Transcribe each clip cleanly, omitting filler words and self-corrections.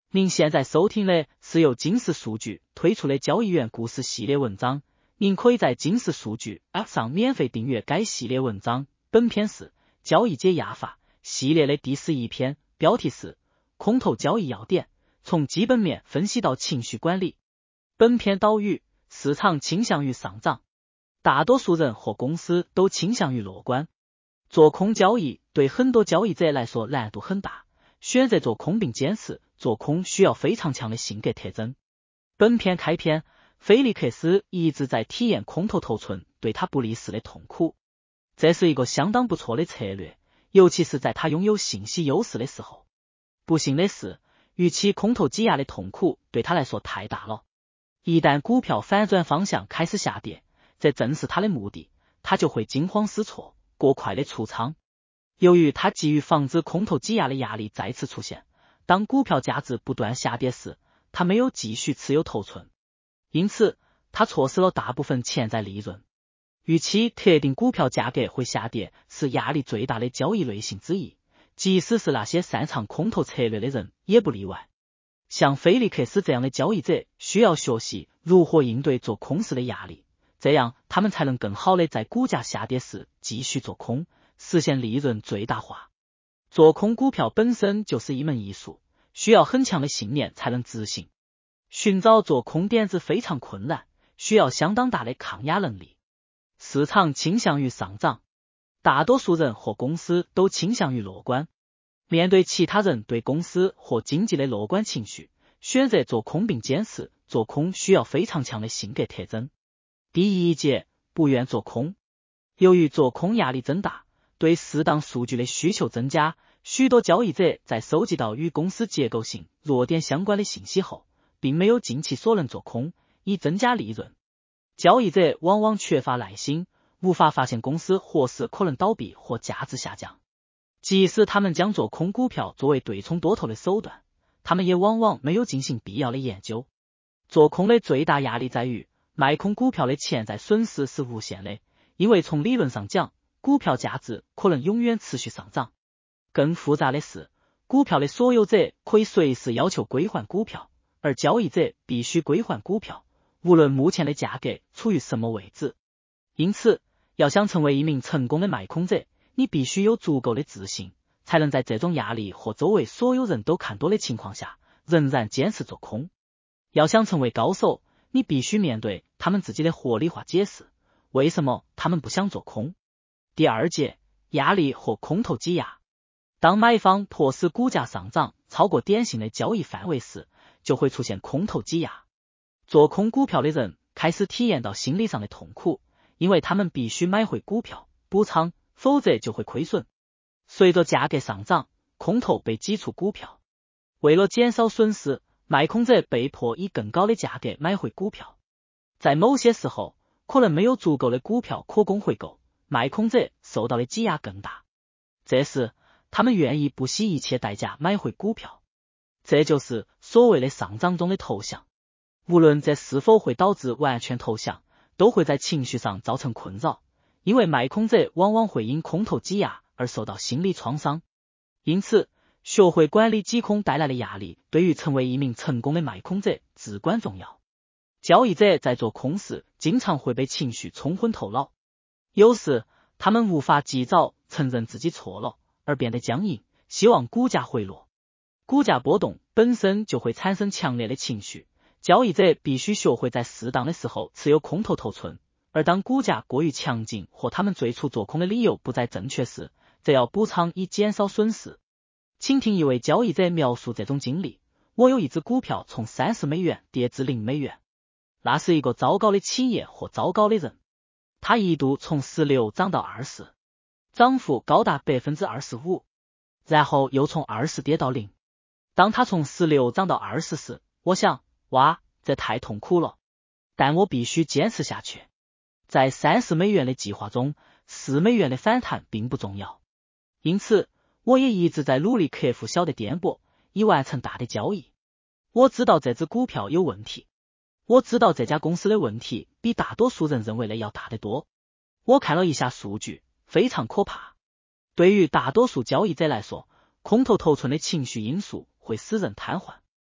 您现在收听的是由金石数据推出的交易员故事系列文章，您可以在金石数据 App 上免费订阅该系列文章。本篇是交易解压法系列的第11篇，标题是空头交易要点，从基本面分析到情绪管理。本篇导语：市场倾向于上涨，大多数人和公司都倾向于乐观。做空交易对很多交易者来说难度很大，选择做空并坚持做空需要非常强的性格特征。本篇开篇，菲利克斯一直在体验空头头寸对他不利时的痛苦，这是一个相当不错的策略，尤其是在他拥有信息优势的时候。不幸的是，预期空头挤压的痛苦对他来说太大了。一旦股票反转方向开始下跌，这正是他的目的，他就会惊慌失措，过快的出仓。由于他急于防止空头挤压的压力再次出现，当股票价值不断下跌时，他没有继续持有头寸，因此他错失了大部分潜在利润。预期特定股票价格会下跌是压力最大的交易类型之一，即使是那些擅长空头策略的人也不例外。像菲利克斯这样的交易者需要学习如何应对做空时的压力，这样他们才能更好的在股价下跌时继续做空，实现利润最大化。做空股票本身就是一门艺术，需要很强的信念才能执行。寻找做空点子非常困难，需要相当大的抗压能力。市场倾向于上涨，大多数人和公司都倾向于乐观。面对其他人对公司或经济的乐观情绪，选择做空并坚持做空需要非常强的性格特征。第一节，不愿做空。由于做空压力增大，对适当数据的需求增加，许多交易者在收集到与公司结构性弱点相关的信息后，并没有尽其所能做空，以增加利润。交易者往往缺乏耐心，无法发现公司何时可能倒闭或价值下降。即使他们将做空股票作为对冲多头的手段，他们也往往没有进行必要的研究。做空的最大压力在于，卖空股票的潜在损失是无限的，因为从理论上讲，股票价值可能永远持续上涨。更复杂的是，股票的所有者可以随时要求归还股票，而交易者必须归还股票，无论目前的价格处于什么位置。因此，要想成为一名成功的卖空者，你必须有足够的自信，才能在这种压力和周围所有人都看多的情况下，仍然坚持做空。要想成为高手，你必须面对他们自己的合理化解释，为什么他们不想做空。第二节，压力和空头挤压。当买方迫使股价上涨超过典型的交易范围时，就会出现空头挤压。做空股票的人开始体验到心理上的痛苦，因为他们必须买回股票补仓，否则就会亏损。随着价格上涨，空头被挤出股票，为了减少损失，卖空者被迫以更高的价格买回股票。在某些时候，可能没有足够的股票可供回购，卖空者受到的挤压更大。这时，他们愿意不惜一切代价买回股票。这就是所谓的上涨中的投降。无论这是否会导致完全投降，都会在情绪上造成困扰，因为卖空者往往会因空头挤压而受到心理创伤。因此，学会管理挤空带来的压力，对于成为一名成功的卖空者至关重要。交易者在做空时，经常会被情绪冲昏头脑，有时他们无法及早承认自己错了，而变得僵硬，希望股价回落。股价波动本身就会产生强烈的情绪，交易者必须学会在适当的时候持有空头头寸，而当股价过于强劲或他们最初做空的理由不再正确时，则要补仓以减少损失。请听一位交易者描述这种经历：我有一只股票从$30跌至$0，那是一个糟糕的企业或糟糕的人。它一度从16涨到20，涨幅高达25%，然后又从20跌到0。当它从16涨到20时，我想，哇，这太痛苦了，但我必须坚持下去。在$30的计划中，$4的反弹并不重要，因此我也一直在努力克服小的颠簸，以完成大的交易。我知道这只股票有问题，我知道这家公司的问题比大多数人认为的要大得多。我看了一下数据，非常可怕。对于大多数交易者来说，空头头寸的情绪因素会使人瘫痪。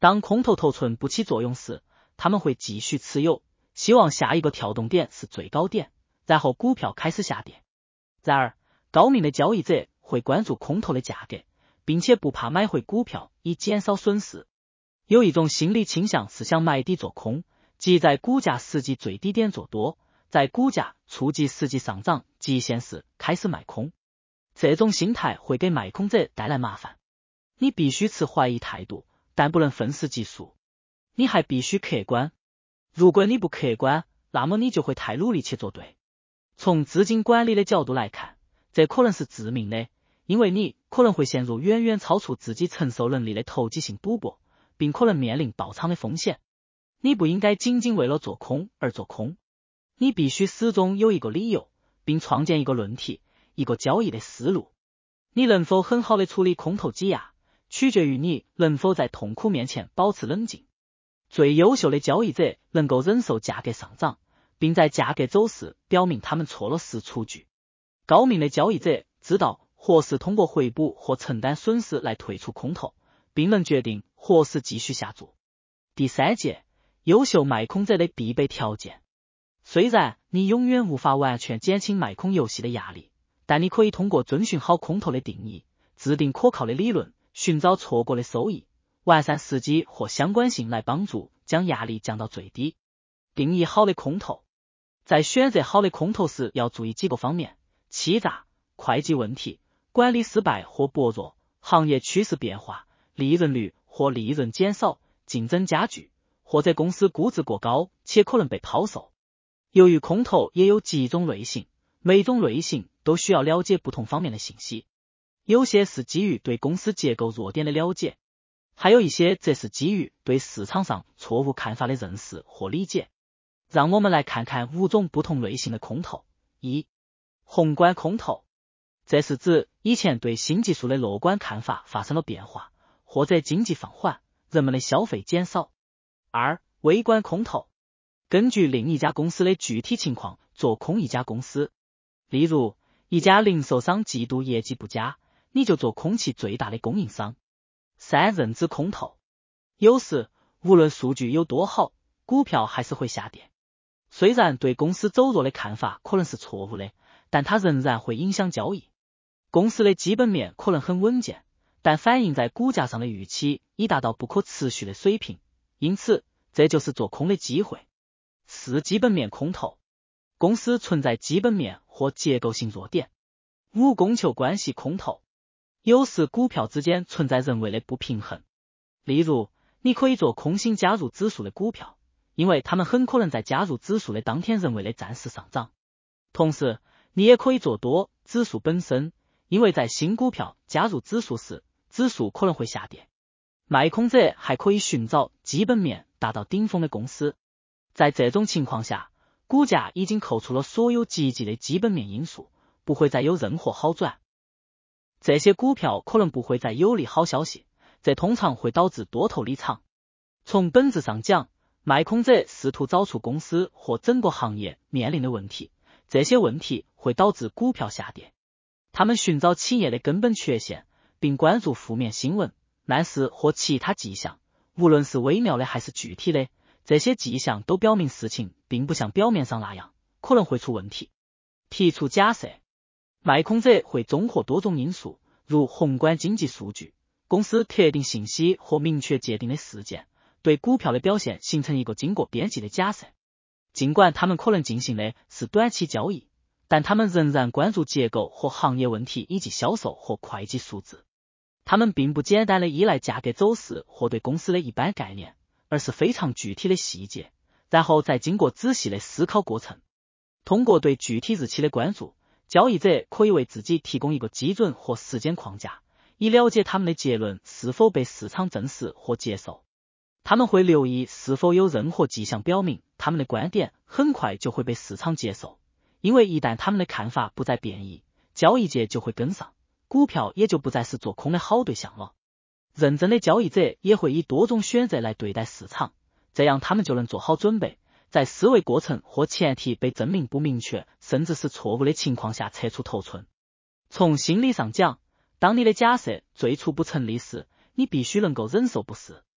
当空头头寸不起作用时，他们会继续持有，希望下一个跳动点是最高点，然后股票开始下跌。然而，高明的交易者会关注空头的价格，并且不怕买回股票以减少损失。有一种心理倾向是想买低做空，即在股价实际最低点做多，在股价触及实际上涨极限时开始卖空。这种心态会给卖空者带来麻烦。你必须持怀疑态度，但不能愤世嫉俗。你还必须客观。如果你不客观，那么你就会太努力去做对。从资金管理的角度来看，这可能是致命的，因为你可能会陷入远远超出自己承受能力的投机性赌博，并可能面临爆仓的风险。你不应该仅仅为了做空而做空，你必须始终有一个理由，并创建一个论题，一个交易的思路。你能否很好的处理空头挤压，取决于你能否在痛苦面前保持冷静。最优秀的交易者能够忍受价格上涨，并在价格走势表明他们错了时出局。高明的交易者知道何时通过回补或承担损失来退出空头，并能决定何时继续下注。第三节，优秀卖空者的必备条件。虽然你永远无法完全减轻卖空游戏的压力，但你可以通过遵循好空头的定义，制定可靠的理论，寻找错过的收益，完善时机或相关性来帮助将压力降到最低。定义好的空头。在选择好的空头时要注意几个方面：欺诈、会计问题、管理失败或薄弱、行业趋势变化、利润率或利润减少、竞争加剧，或者公司估值过高且可能被抛售。由于空头也有几种类型，每种类型都需要了解不同方面的信息，有些是基于对公司结构弱点的了解，还有一些则是基于对市场上错误看法的认识或理解。让我们来看看5种不同类型的空头。1. 宏观空头，这是指以前对新技术的乐观看法发生了变化，或者经济放缓，人们的消费减少。2. 微观空头，根据另一家公司的具体情况做空一家公司，例如一家零售商季度业绩不佳，你就做空其最大的供应商。3. 认知空头，有时无论数据有多好，股票还是会下跌。虽然对公司走弱的看法可能是错误的，但它仍然会影响交易。公司的基本面可能很稳健，但反映在股价上的预期已达到不可持续的水平，因此这就是做空的机会。4. 基本面空头，公司存在基本面或结构性弱点。5. 供求关系空头，有时股票之间存在人为的不平衡，例如你可以做空新加入指数的股票，因为他们很可能在加入指数的当天人为的暂时上涨。同时，你也可以做多指数本身，因为在新股票加入指数时，指数可能会下跌。卖空者还可以寻找基本面达到顶峰的公司，在这种情况下，股价已经扣除了所有积极的基本面因素，不会再有任何好转。这些股票可能不会再有利好消息，这通常会导致多头离场。从本质上讲，卖空者试图找出公司或整个行业面临的问题，这些问题会导致股票下跌。他们寻找企业的根本缺陷，并关注负面新闻、暗示或其他迹象，无论是微妙的还是具体的，这些迹象都表明事情并不像表面上那样，可能会出问题。提出假设，卖空者会综合多种因素，如宏观经济数据、公司特定信息或明确界定的事件，对股票的表现形成一个经过编辑的假设。尽管他们可能进行的是短期交易，但他们仍然关注结构或行业问题以及销售或会计数字。他们并不简单的依赖价格走势或对公司的一般概念，而是非常具体的细节，然后再经过仔细的思考过程。通过对具体日期的关注，交易者可以为自己提供一个基准或时间框架，以了解他们的结论是否被市场证实或接受。他们会留意是否有任何迹象表明他们的观点很快就会被市场接受，因为一旦他们的看法不再变异，交易界就会跟上，股票也就不再是做空的好对象了。认真的交易者也会以多种选择来对待市场，这样他们就能做好准备，在思维过程或前提被证明不明确甚至是错误的情况下撤出头寸。从心理上讲，当你的假设最初不成立时，你必须能够忍受不适。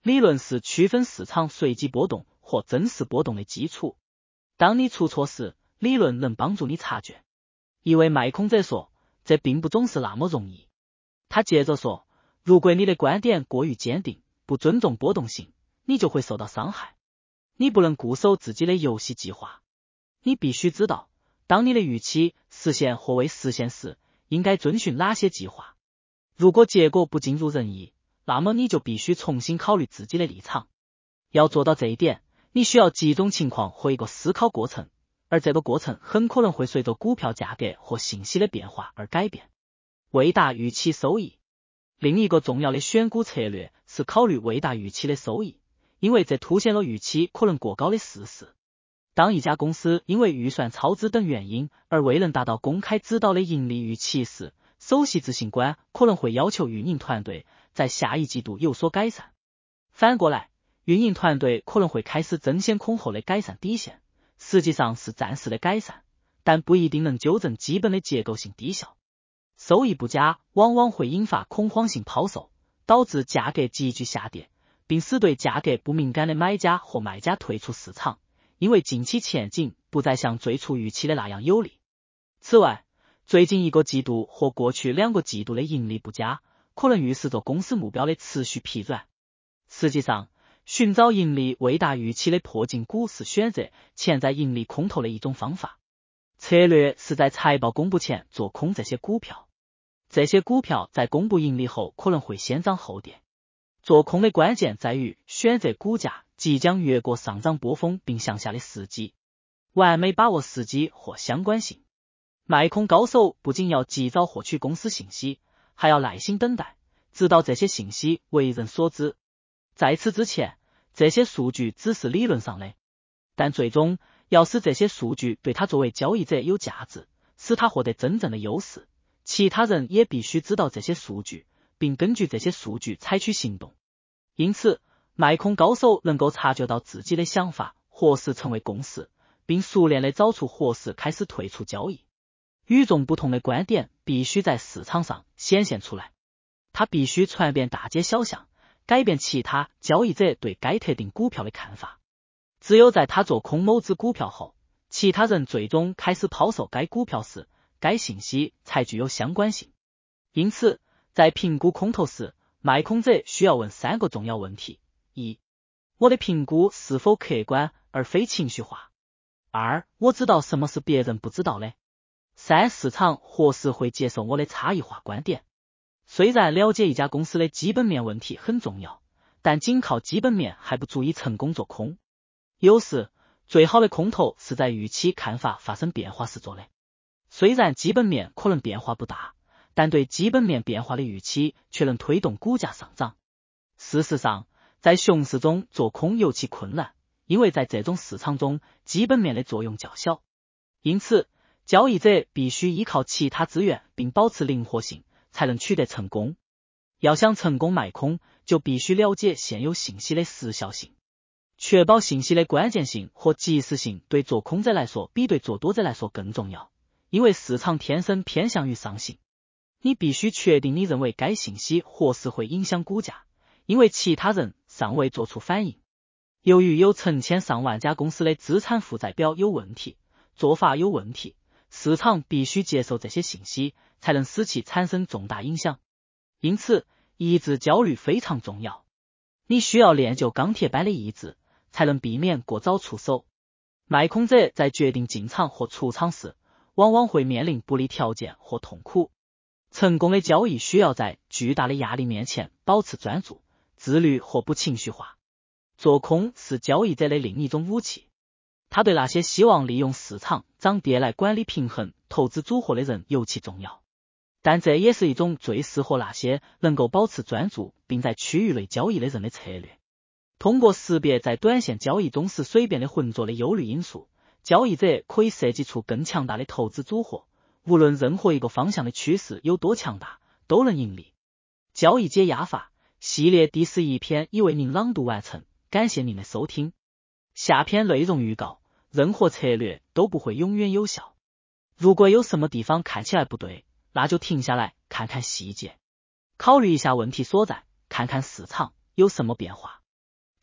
理论是区分市场随机波动或真实波动的基础。当你出错时，理论能帮助你察觉。一位卖空者说，这并不总是那么容易。他接着说，如果你的观点过于坚定，不尊重波动性，你就会受到伤害。你不能固守自己的游戏计划。你必须知道，当你的预期实现或未实现时，应该遵循哪些计划。如果结果不尽如人意，那么你就必须重新考虑自己的立场。要做到这一点，你需要几种情况和一个思考过程，而这个过程很可能会随着股票价格或信息的变化而改变。未达预期收益。另一个重要的选股策略是考虑未达预期的收益，因为这凸显了预期可能过高的事实。当一家公司因为预算超支等原因而未能达到公开指导的盈利预期时，首席执行官可能会要求运营团队在下一季度有所改善。反过来，运营团队可能会开始争先恐后的改善底线，实际上是暂时的改善，但不一定能纠正基本的结构性低效。收益不佳往往会引发恐慌性抛售，导致价格急剧下跌，并使对价格不敏感的买家或卖家退出市场，因为近期前景不再像最初预期的那样有利。此外，最近一个季度或过去2个季度的盈利不佳，可能预示着公司目标的持续疲软。实际上，寻找盈利未达预期的破净股是选择潜在盈利空头的一种方法。策略是在财报公布前做空这些股票，这些股票在公布盈利后可能会先涨后跌。做空的关键在于选择股价即将越过上涨波峰并向下的时机，完美把握时机或相关性。卖空高手不仅要及早获取公司信息，还要耐心等待，直到这些信息为人所知。在此之前，这些数据只是理论上的，但最终要使这些数据对他作为交易者有价值，使他获得真正的优势，其他人也必须知道这些数据，并根据这些数据采取行动。因此，卖空高手能够察觉到自己的想法何时成为共识，并熟练地找出何时开始退出交易。与众不同的观点必须在市场上显现出来，他必须传遍大街小巷，改变其他交易者对该特定股票的看法。只有在他做空某只股票后，其他人最终开始抛售该股票时，该信息才具有相关性。因此，在评估空头时，卖空者需要问3个重要问题： 1. 我的评估是否客观而非情绪化？ 2. 我知道什么是别人不知道的？ 3. 市场何时会接受我的差异化观点？虽然了解一家公司的基本面问题很重要，但仅靠基本面还不足以成功做空。有时，最好的空头是在预期看法发生变化时做的。虽然基本面可能变化不大，但对基本面变化的预期却能推动股价上涨。事实上，在熊市中做空尤其困难，因为在这种市场中，基本面的作用较小。因此，交易者必须依靠其他资源并保持灵活性，才能取得成功。要想成功卖空，就必须了解现有信息的时效性。确保信息的关键性和及时性对做空者来说比对做多者来说更重要，因为市场天生偏向于上行。你必须确定你认为该信息何时会影响股价，因为其他人尚未做出反应。由于有成千上万家公司的资产负债表有问题，做法有问题，市场必须接受这些信息，才能使其产生重大影响。因此，抑制焦虑非常重要。你需要练就钢铁般的意志，才能避免过早出手。卖空者在决定进场或出场时，往往会面临不利条件或痛苦。成功的交易需要在巨大的压力面前保持专注、自律或不情绪化。做空是交易者的另一种武器，他对那些希望利用市场涨跌来管理平衡投资组合的人尤其重要。但这也是一种最适合那些能够保持专注并在区域内交易的人的策略。通过识别在短线交易中是随便的混浊的忧虑因素，交易者可以设计出更强大的投资组合，无论任何一个方向的趋势有多强大，都能盈利。交易解压法系列第11篇已为您朗读完成，感谢您的收听。下篇内容预告：任何策略都不会永远有效。如果有什么地方看起来不对，那就停下来看看细节，考虑一下问题所在，看看市场有什么变化。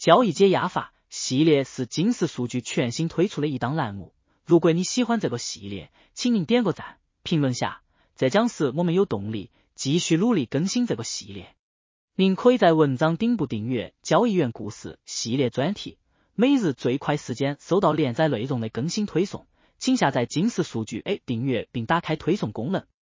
交易解压法系列是金石数据全新推出的一档栏目，如果你喜欢这个系列，请您点个赞，评论下，这将使我们有动力继续努力更新这个系列。您可以在文章顶部订阅交易员故事系列专题，每日最快时间收到连载内容的更新推送，请下载金石数据 A 订阅并打开推送功能。